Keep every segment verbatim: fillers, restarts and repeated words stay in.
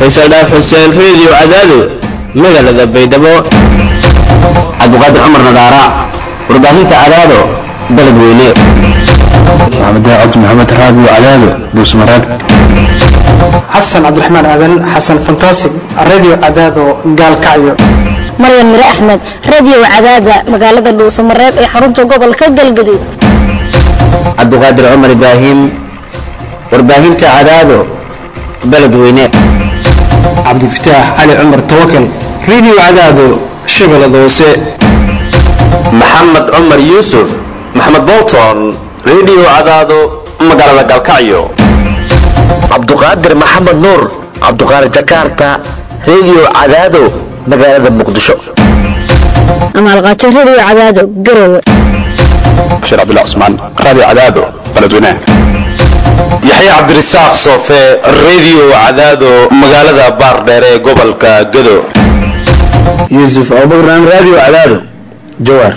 faysal dhaaf xuseen radio cadaado magaalada baydhabo cabdiqaadir cumar nadaara warbaahinta cadaado balad weyne maxamed cabdi maxamed radio cadaado buusmarad xasan cabdiraxmaan aadan xasan fantastic radio cadaado gaalkacyo maryan mire axmed radio cadaada magaalada dhuusamareeb ee xarunta gobolka galgaduud cabdiqaadir cumar ibraahim warbaahinta cadaado balad weyne cabdifataax cali cumar tawakal radio cadaado shabeellada hoose maxamed cumar yuusuf maxamed bolton radio cadaado magaalada galkacyo cabduqaadir maxamed nuur cabduqaadir jakarta radio cadaado magaalada muqdisho amaalqaajo radio cadaado garowe bashir cabdullah cusmaan radio cadaado baladweyne yaxya cabdirasaaq soofe radio cadaado magaalada baardheer ee gobolka gado yuusuf abubakar radio cadaado jawaar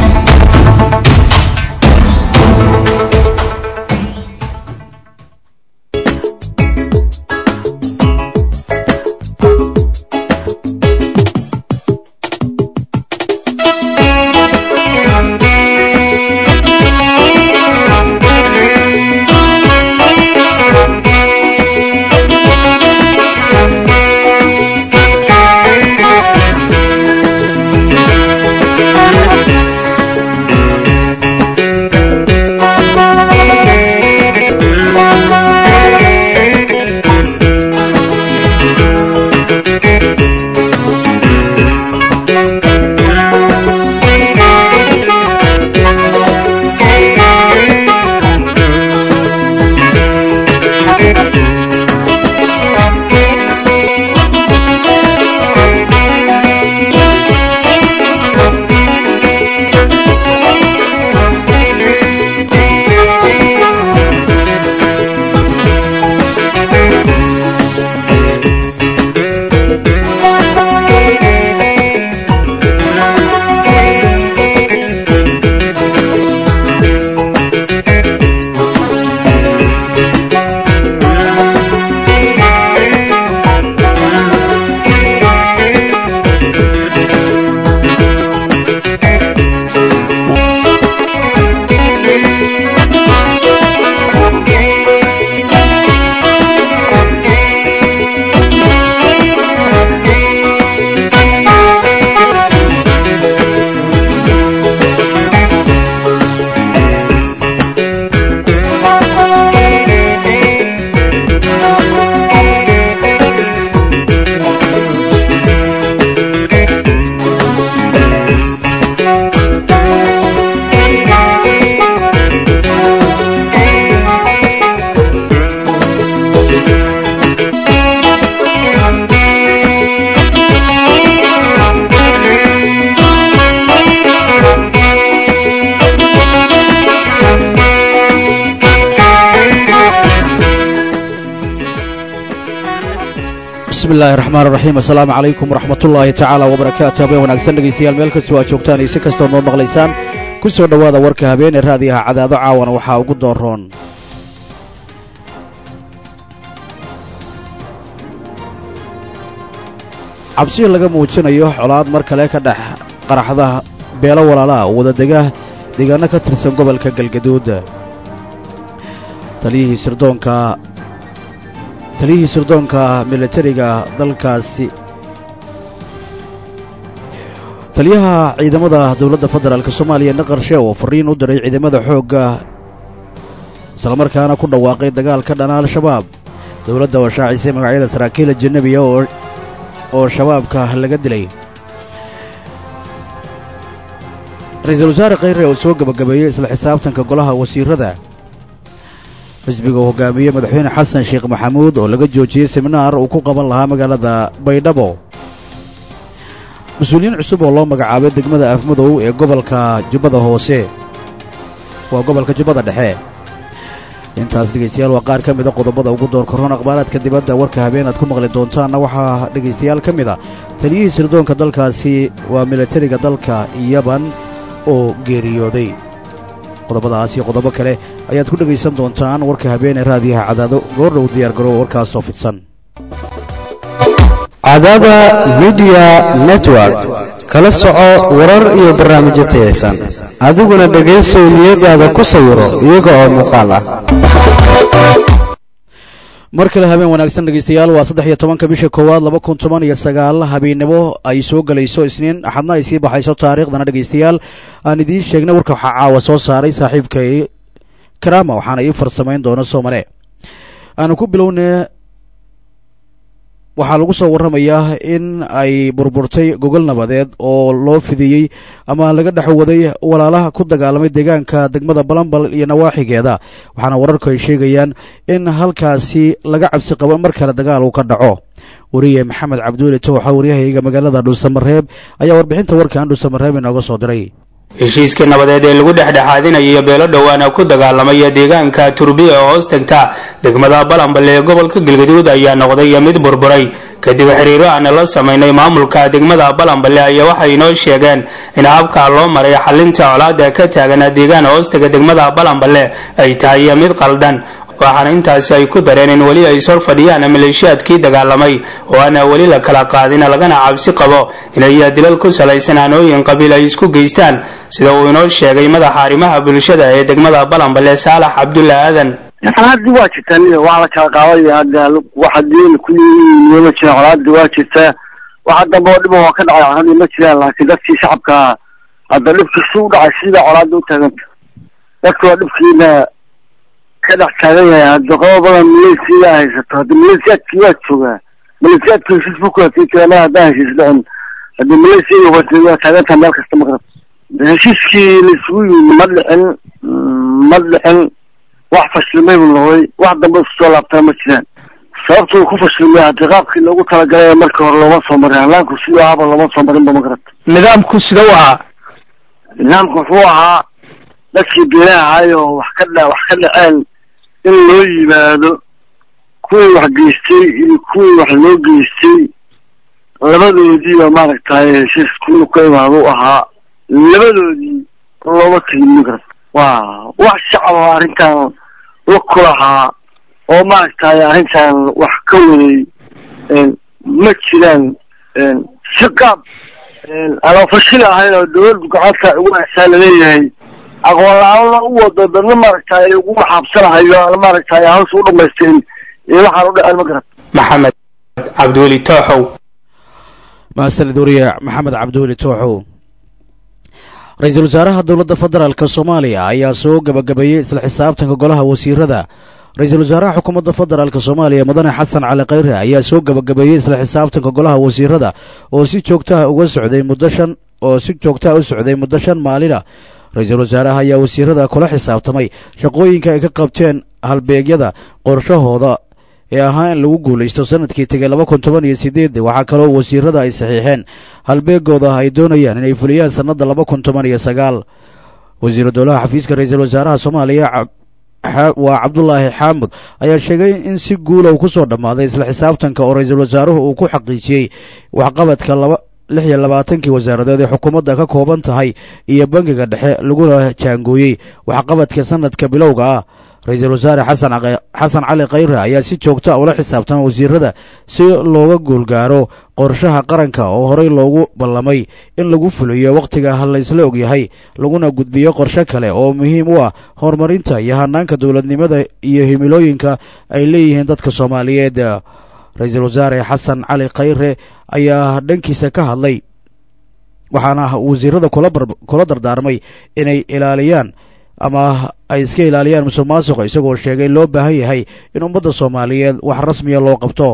bismillahi raxmaan raxiim assalaamu calaykum waraxmatullaahi tacaala wabarakaatu habeen wanaagsan dhegaystayaal meel kastoo aad joogtaan iyo si kastoo noo maqlaysaan ku soo dhowaada warka habeenee raadiyaha cadaado caawana waxaa ugu dooroon cabsi laga muujinayo colaad mar kale ka dhex qaraxda beelo walaalaha oo wadadega deegaanno ka tirsan gobolka galgaduud taliyihii sirdoonka taliyihii sirdoonka militariga dalkaasi taliyaha ciidamada dowladda federaalk soomaaliya naqarshe oo fariin u diray ciidamada xoogga islamarkaana ku dhawaaqay dagaal ka dhana al-shabaab dowladda oo shaacisay magacyada saraakiil ajanabiya oo shabaabka laga dilay ra-iisul wasaare khayre oo soo gebagabeeyey isla xisaabtanka golaha wasiirada xisbiga uu hogaamiyey madaxweyne xasan sheekh maxamuud oo laga joojiyey seminaar uu ku qaban lahaa magaalada baydhabo mas-uuliyiin cusub oo loo magacaabay degmada afmadow ee gobolka jubbada hoose waa gobolka jubbada dhexe intaas dhegaystayaal waa qaar ka mida qodobada ugu door karoon akhbaaraadka dibadda warka habeen aad ku maqli doontaanna waxaa dhegaystayaal ka mida taliyihii sirdoonka dalkaasi waa militariga dalka yaban oo geeriyooday qodobadaas iyo qodobo kale ayaad ku dhegaysan doontaan warka habeenee raadiyaha cadaado goordhow diyaar garooba warkaasoo fidsan Cadaada Media Network kala soco warar iyo barnaamijyo tayeysan adiguna dhageyso niyadaada ku sawiro iyaga oo muuqaal ah. mar kale habeen wanaagsan dhageystayaal waa saddex iyo tobanka bisha koowaad laba kun toban iyo sagaal habeenimo ay soo galayso isniin axadna ay sii baxayso taariikhdana dhageystayaal aan idiin sheegnay warka waxaa caawa soo saaray saaxiibkay karaama waxaana ii farsamayn doona soomane aanu ku bilownay waxaa lagu soo warramayaa in ay burburtay gogol nabadeed oo loo fidiyey ama laga dhex waday walaalaha ku dagaalamay deegaanka degmada balambal iyo nawaaxigeeda waxaana wararku ay sheegayaan in halkaasi laga cabsi qabo mar kale dagaal uu ka dhaco wariye maxamed cabduuli tooxa waryahayga magaalada dhuusamareeb ayaa warbixinta warkan dhuusamareeb inooga soo diray heshiiska nabadeed ee lagu dhexdhexaadinayo beelo dhowaana ku dagaalamaya deegaanka turbiya oo hoos tagta degmada balambal ee gobolka galgaduud ayaa noqday mid burburay kadib xiriiro aan la sameynay maamulka degmada balambal ayaa waxay inoo sheegeen in habka loo maray xalinta colaadda ka taagan deegaan hoos taga degmada balambal ay tahay mid qaldan waxaana intaasi ay ku dareen in wali ay soo fadhiyaan maleeshiyaadkii dagaalamay oo aan wali la kala qaadin lagana cabsi qabo inay dilal ku salaysan aanooyin qabiil ay isku geystaan sida uu inoo sheegay madaxa arrimaha bulshada ee degmada balambal Saalax Cabdulla Aadan hadii waa jirtaan waa la kala qaaday hadda waxa diin ku yimid ma jiro colaadda waa jirta waxa dambe oo dhib oo ka dhacay hadii ma jiraan laakiin dadkii shacabka hadda dhibka soo dhacay sida colaadda u taagan dadku dhibkiina kada xaaqay hadda qowbadan milisida haysato hadda milisiyadkii waa joogaa milisiyadkii Facebook waa tijaana hadda heshiisdaan hadda milisiyada waa taageerta meel kasta maqrab heshiiskii la isugu yimid madlixin madlixin wax fashilmay noqday wax dambe soo laabtay ma jiraan sababtu ku fashilmay hadda qaabkii loogu talagalay markii hore loo soo maray halaanku sidoo ahaa loo soo marin ba maqrab nidaamku sida waa nidaamku wuxuu ahaa dadkii beelaha ayo wax ka dha wax ka dhaceen in loo yimaado kuwii wax geystay iyo kuwii wax loo geystay labadoodii baa maaragtay heshiisku ku imaado ahaa labadoodii looga tegin maqrab waa wax shacab oo arrintan la kulahaa oo maaragtay arrintan wax ka waday ma jiraan shaqab ala fashil ahayn oo dowladdu gacanta ugu xasaan leeyahay aqoon la'aan u wado dadna maaragtay ugu xabsanayo maaragtay hoos u dhameysteen ee waxa u dhacay maqrab maxamed cabduuli tooxow maasan duriya maxamed cabduuli tooxow ra'iisul wasaaraha dawladda federaalka Soomaaliya ayaa soo gabagabeeyay isla xisaabtanka golaha wasiirada ra'iisul wasaaraha xukuumadda federaalka Soomaaliya Mudane Xasan Cali Khayre ayaa soo gabagabeeyay isla xisaabtanka golaha wasiirada oo si joogto ah uga socday muddo shan oo si joogto ah u socday muddo shan maalin ah ra'iisul wasaaraha ayaa wasiirada kula xisaabtamay shaqooyinka ay ka qabteen halbeegyada qorshahooda ee ahaa in lagu guulaysto sanadkii tagay laba kun toban iyo sideed waxa kale oo wasiirada ay saxiixeen halbeegooda ay doonayaan inay fuliyaan sanadda laba kun toban iyo sagaal wasiirka dowladda xafiiska ra'iisul wasaaraha Soomaaliya waa Cabdullaahi Xaamud ayaa sheegay in si guul ah uu ku soo dhamaaday isla xisaabtanka oo ra'iisul wasaaruhu uu ku xaqiijiyay waxqabadka laba lix iyo labaatankii wasaaradood ee xukuumadda ka kooban tahay iyo bangiga dhexe laguna jaangooyey waxqabadka sanadka bilowga ah ra'iisul wasaare xasan xasan cali khayre ayaa si joogto ah ula xisaabtamay wasiirada si looga guulgaaro qorshaha qaranka oo horey loogu ballamay in lagu fuliyo waqtiga hal la isla ogyahay laguna gudbiyo qorshe kale oo muhiim u ah horumarinta iyo hanaanka dowladnimada iyo himilooyinka ay leeyihiin dadka Soomaaliyeed ra'iisul wasaare xasan cali khayre ayaa dhankiisa ka hadlay waxaana wasiirada kula kula dardaarmay inay ilaaliyaan ama ay iska ilaaliyaan musuqmaasuqa isagoo sheegay loo baahan yahay in ummadda Soomaaliyeed wax rasmiya loo qabto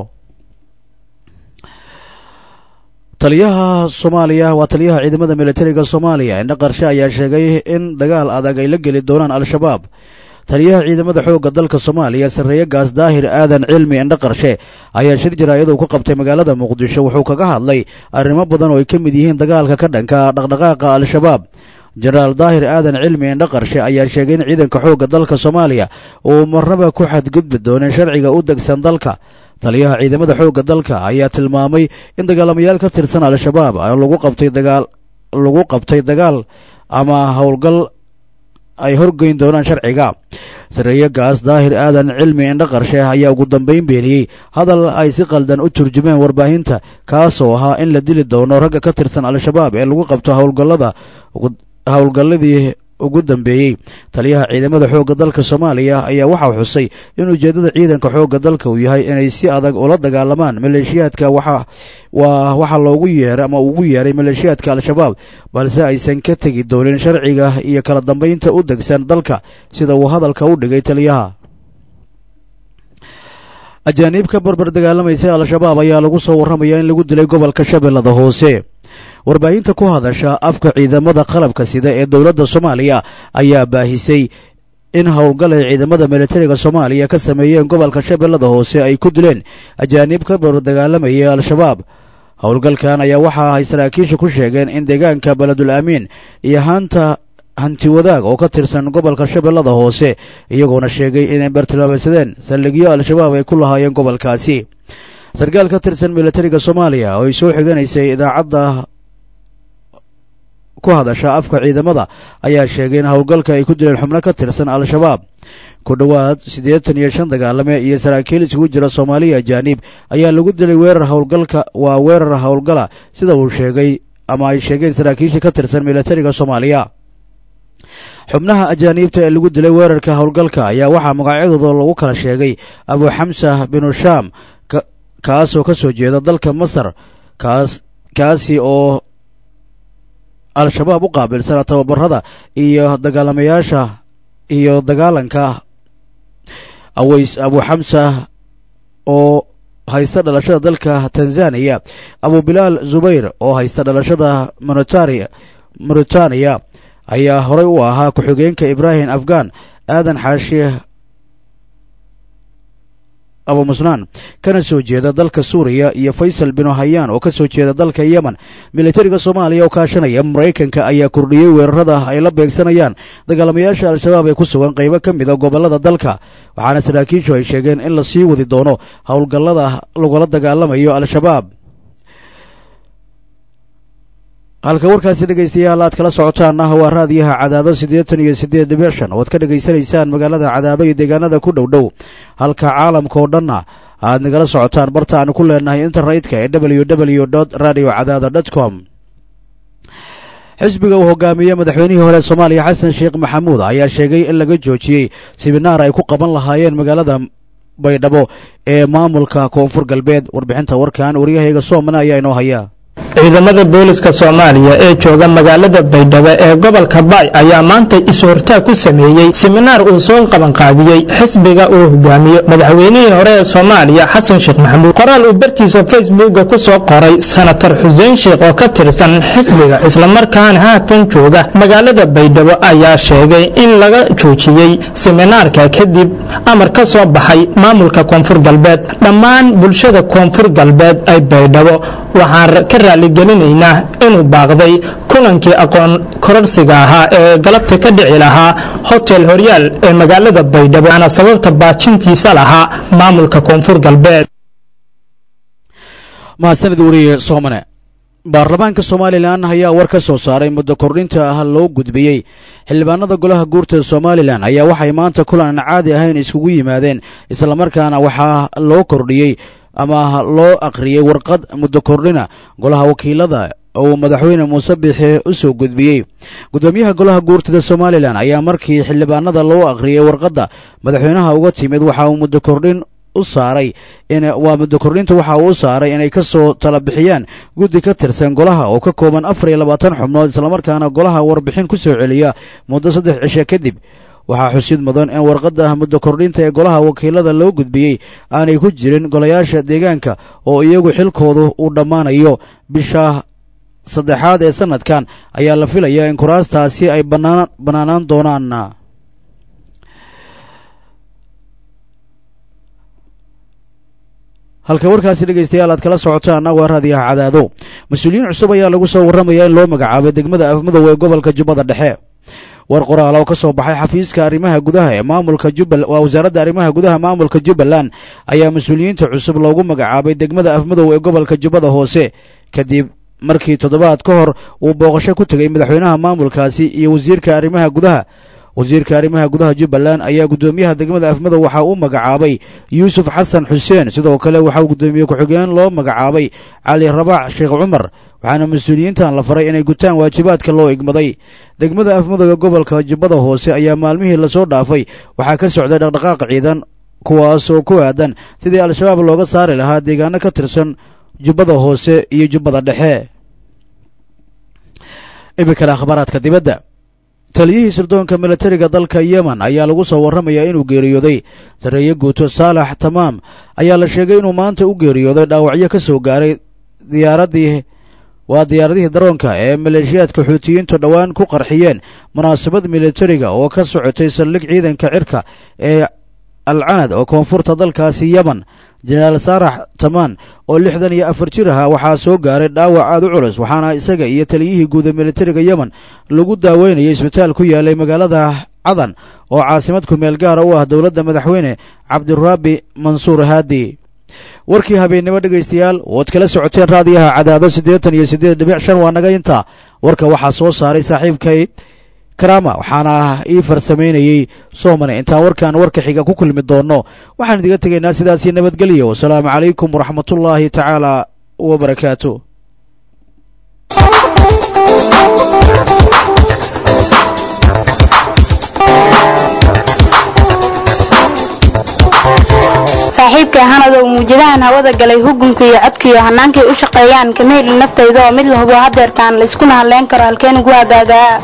taliyaha Soomaaliya waa taliyaha ciidamada militariga Soomaaliya indha qarshe ayaa sheegay in dagaal adag ay la geli doonaan al-shabaab taliyaha ciidamada xoogga dalka Soomaaliya sareeya gaas daahir aadan cilmi indha qarshe ayaa shir jaraayad uu ku qabtay magaalada Muqdisho wuxuu kaga hadlay arrimo badan oo ay ka mid yihiin dagaalka ka dhanka dhaqdhaqaaqa al-shabaab jenaraal daahir aadan cilmi indha qarshe ayaa sheegay in ciidanka xoogga dalka Soomaaliya uu marnaba ku xadgudbi doonin sharciga u degsan dalka taliyaha ciidamada xoogga dalka ayaa tilmaamay in dagaalamayaal ka tirsan al-shabaab ay lagu qabtay dagaal lagu qabtay dagaal ama howlgal ay horgeyn doonaan sharciga. sareeye gaas daahir aadan cilmi indho qarshe ayaa ugu dambayn beeniyey hadal ay si qaldan u turjumeen warbaahinta kaasoo ahaa in la dili doono ragga ka tirsan al-shabaab ee lagu qabto howlgallada howlgalladii ugu dambeeyey. taliyaha ciidamada xoogga dalka soomaaliya ayaa waxaa xusay in ujeeddada ciidanka xoogga dalka uu yahay inay si adag ula dagaalamaan maleeshiyaadka waxa waa waxa loogu yeeray ama ugu yeeray maleeshiyaadka al-shabaab balse aysan ka tegi doonin sharciga iyo kala dambaynta u degsan dalka sida uu hadalka u dhigay taliyaha. ajaaniib ka barbar dagaalamaysa al-shabaab ayaa lagu soo warramayaa in lagu dilay gobolka shabeellada hoose. warbaahinta ku hadasha afka ciidamada qalabka sida ee dowladda soomaaliya ayaa baahisay in howlgal ay ciidamada militariga soomaaliya ka sameeyeen gobolka shabeellada hoose ay ku dileen ajaaniib ka barbar dagaalamaya al-shabaab. howlgalkan ayaa waxa ay saraakiisha ku sheegeen in deegaanka beledul amiin iyo haanta hanti wadaag oo ka tirsan gobolka shabeellada hoose iyagoona sheegay inay bartilmaameedsadeen saldhigyo al-shabaab ay ku lahaayeen gobolkaasi. sarkaal ka tirsan militariga soomaaliya oo ay soo xiganaysay idaacadda ku hadasha afka ciidamada ayaa sheegay in howlgalka ay ku dileen xubno ka tirsan al-shabaab. ku dhowaad siddeetan iyo shan dagaalame iyo saraakiil isugu jira soomaaliya ajaaniib ayaa lagu dilay weerar howlgalka waa weerar howlgala sida uu sheegay ama ay sheegeen saraakiisha ka tirsan militariga soomaaliya. xubnaha ajaaniibta ee lagu dilay weerarka howlgalka ayaa waxaa magacyadooda lagu kala sheegay abu xamsa binu shaam kaasoo ka soo jeeda dalka masar kaas kaasi oo al-shabaab u qaabilsana tababarada iyo dagaalamayaasha iyo dagaalanka. aways abu xamsa oo haysta dhalashada dalka tanzaniya, abu bilaal zubayr oo haysta dhalashada monitaria mauritaniya ayaa horey u ahaa ku-xigeenka ibraahim afghan aadan xaashi abu musnaan kana soo jeeda dalka suuriya iyo faysal binu hayaan oo ka soo jeeda dalka yemen. militariga soomaaliya oo kaashanaya maraykanka ayaa kordhiyey weerarada ay la beegsanayaan dagaalamayaasha al-shabaab ee ku sugan qaybo ka mid a gobollada dalka waxaana saraakiishu ay sheegeen in la sii wadi doono howlgallada lagula dagaalamayo al-shabaab. halka warkaasi dhegaystayaal aad kala socotaanna waa raadiyaha cadaado siddeetan iyo siddeed dhibic shan oo aad ka dhegaysanaysaan magaalada cadaado iyo deegaanada ku dhow dhow halka caalamka oo dhanna aad nagala socotaan barta aanu ku leenahay internetka ee w w dot radio cadaado dot com. xisbiga uu hogaamiyey madaxweynihii hore soomaaliya xasan sheekh maxamuud ayaa sheegay in laga joojiyey siminaar ay ku qaban lahaayeen magaalada baydhabo ee maamulka koonfur galbeed. warbixinta warkan waryahayga soomane ayaa inoo haya. ciidamada booliska soomaaliya ee jooga magaalada baydhabo ee gobolka baay ayaa maanta is-hortaag ku sameeyey siminaar uu soo qabanqaabiyey xisbiga uu hogaamiyo madaxweynihii hore ee soomaaliya xasan sheekh maxamuud. qoraal uu bartiisa facebooka ku soo qoray senator xuseen sheekh oo ka tirsan xisbiga islamarkaana haatan jooga magaalada baydhabo ayaa sheegay in laga joojiyey siminaarka kadib amar ka soo baxay maamulka koonfur galbeed. dhammaan bulshada koonfur galbeed ay baydhabo waxaan ka raaligelinaynaa inuu baaqday kulankii aqoon kororsiga ahaa ee galabta ka dhici lahaa hotel horyaal ee magaalada baydhabo ana sababta baajintiisa lahaa maamulka koonfur galbeed. mahadsanid wariye soomane. baarlamaanka somalilan ayaa war ka soo saaray muddo kordhinta ah loo gudbiyey xildhibaanada golaha guurta somalilan ayaa waxay maanta kulan aan caadi ahayn iskugu yimaadeen islamarkaana waxaa loo kordhiyey ama loo akhriyey warqad muddo kordhina golaha wakiilada oo madaxweyne muuse biixi u soo gudbiyey. gudoomiyaha golaha guurtada somalilan ayaa markii xildhibaanada loo akhriyey warqadda madaxweynaha uga timid waxa uu muddo kordhin u saaray in waa muddo kordhinta waxa uu u saaray inay ka soo tala bixiyaan guddi ka tirsan golaha oo ka kooban afar iyo labaatan xubnood islamarkaana golaha warbixin ku soo celiya muddo saddex cishe kadib. waxaa xusid mudan in warqadda muddo kordhinta ee golaha wakiilada loo gudbiyey aanay ku jirin golayaasha deegaanka oo iyagu xilkoodu uu dhammaanayo bisha saddexaad ee sanadkan ayaa la filayaa in kuraastaasi ay bannaanaan doonaan. halka warkaasi dhegaystayaal aad kala socotaan waa raadiyaha cadaado. mas-uuliyiin cusub ayaa lagu soo warramayaa in loo magacaabay degmada afmadow ee gobolka jubbada dhexe. war qoraal oo ka soo baxay xafiiska arrimaha gudaha ee maamulka Jubbaland waa wasaaradda arrimaha gudaha maamulka Jubbaland ayaa mas'uuliyiinta cusub loogu magacaabay degmada afmadow ee gobolka Jubbada Hoose kadib markii toddobaad ka hor uu booqasho ku tagay madaxweynaha maamulkaasi iyo wasiirka arrimaha gudaha. wasiirka arrimaha gudaha jubbaland ayaa guddoomiyaha degmada afmadow waxaa uu magacaabay yuusuf xasan xuseen sidoo kale waxaa guddoomiye ku-xigeen loo magacaabay cali rabaax sheekh cumar waxaana mas-uuliyiintan la faray inay gutaan waajibaadka loo igmaday degmada afmadow ee gobolka jubbada hoose ayaa maalmihii lasoo dhaafay waxaa ka socday dhaqdhaqaaq ciidan kuwaas oo ku aadan sidii al-shabaab looga saari lahaa deegaano ka tirsan jubbada hoose iyo jubbada dhexe iminkana akhbaaraadka dibadda taliyihii sirdoonka militariga dalka yemen ayaa lagu soo warramayaa inuu geeriyooday sarreeye guuto saalax tamaam ayaa la sheegay inuu maanta u geeriyooday dhaawacyo ka soo gaaray diyaaradii waa diyaaradihii daroonka ee maleeshiyaadka xuutiyiintu dhowaan ku qarxiyeen munaasabad militariga oo ka socotay saldhig ciidanka cirka ee alcanad oo koonfurta dalkaasi yemen jenaraal saarax tamaan oo lixdan iyo afar jir ahaa waxaa soo gaaray dhaawac aad u culus waxaana isaga iyo taliyihii guud ee militariga yemen lagu daaweynayay isbitaal ku yaalay magaalada cadan oo caasimad kumeel gaara u ah dowladda madaxweyne cabdiraabi mansuur haadi warkii habeennimo dhegaystayaal ood kala socoteen raadiyaha cadaado siddeetan iyo siddeed dhibic shan waa naga intaa warka waxaa soo saaray saaxiibkay karaama waxaana ii farsamaynayey soomane intaan warkaan warka xiga ku kulmi doonno waxaan idiga tegaynaa sidaasii nabadgelyo wasalaamu calaykum waraxmatullaahi tacaala wabarakaatu saaxiibkay hanada uu muujadahan hawada galay hugunka iyo codka iyo hanaankay u shaqeeyaan kama helin naftayda oo mid la hubo hadeertaan layskuna hadleyn karo halkeen ugu hagaagaa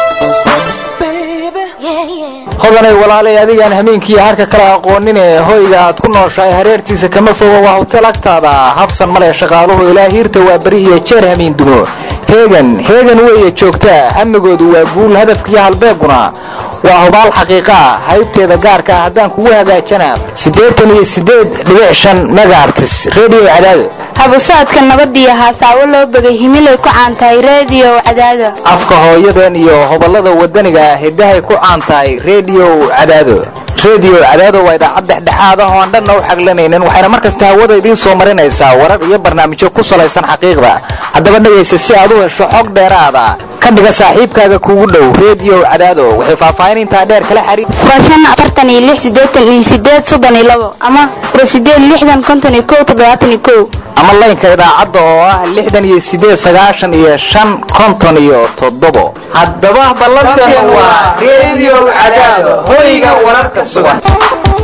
hodanay walaalay adigaan hameenkiiyo harka kala aqooninee hoyga aad ku nooshahay hareertiisa kama fogo waa hotel agtaada habsan male shaqaaluhu ilaa hiirta waa beri iyo jeer hamiin dumo heegan heegan weeye joogtaa hamigoodu waa guul hadafkiiyo halbeeguna waa hubaal xaqiiqaa haybteeda gaarka ah haddaan kugu hagaajana siddeetan iyo siddeed dhibic shan megaartis redio cadaado habu socodka nabadiyo haasaawo loo begay himilay ku caan tahay redio cadaado afka hooyadan iyo hobalada wadaniga hidahay ku caan tahay redio cadaado redio cadaado waa idaacad dhexdhexaad ah oo aan dhanna u xaglanaynin waxayna markasta hawada idiin soo marinaysaa warar iyo barnaamijyo ku salaysan xaqiiqda haddaba dhegaysa si aad u hesho xog dheeraada ka dhiga saaxiibkaaga kuugu dhow redio cadaado waxay faahfaahin intaa dheer kala xariir furashan afartan iyo lix siddeetan iyo siddeed soddon iyo labo ama fura siddeed lixdan konton iyo kow toddobaatan iyo kow ama laynka idaacadda oo ah lixdan iyo siddeed sagaashan iyo shan konton iyo toddobo haddaba ballantan waa redio cadaado hoyga wararka sugan